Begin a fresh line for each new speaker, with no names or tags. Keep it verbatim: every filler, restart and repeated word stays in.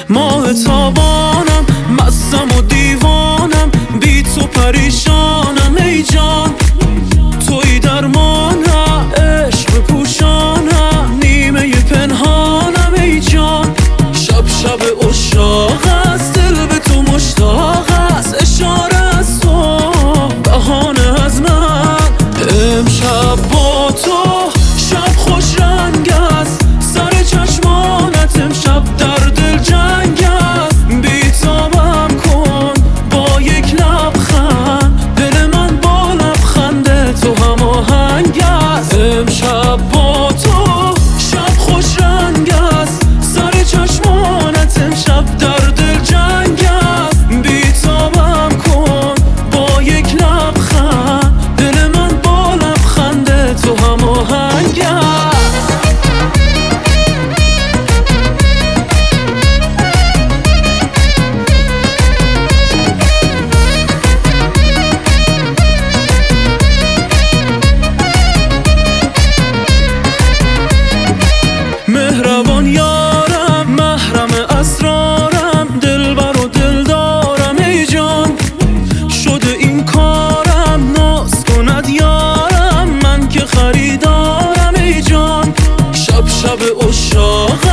ماه تابانم، مستم و دیوانم، بی تو پریشانم ای جان. توی درمانم، عشق بپوشانم، نیمه پنهانم ای جان. شب شب عشاق است، دل به تو مشتاق است، اشاره از تو، بهانه از من. امشب با تو شب خوش رنگ است، سر چشمانت امشب در دل جنگ است. بیتابم کن با یک لبخند، دل من با لبخند تو هماهنگ است. امشب با تو شب خوش رنگ است، سر چشمانت امشب در دل جنگ است. بیتابم کن با یک لبخند، دل من با لبخند تو هماهنگ است. مهربان یارم، محرم اسرارم، دلبر و دلدارم ای جان. شده این کارم، ناز کند یارم، من که خریدارم ای جان. شب شب عشاق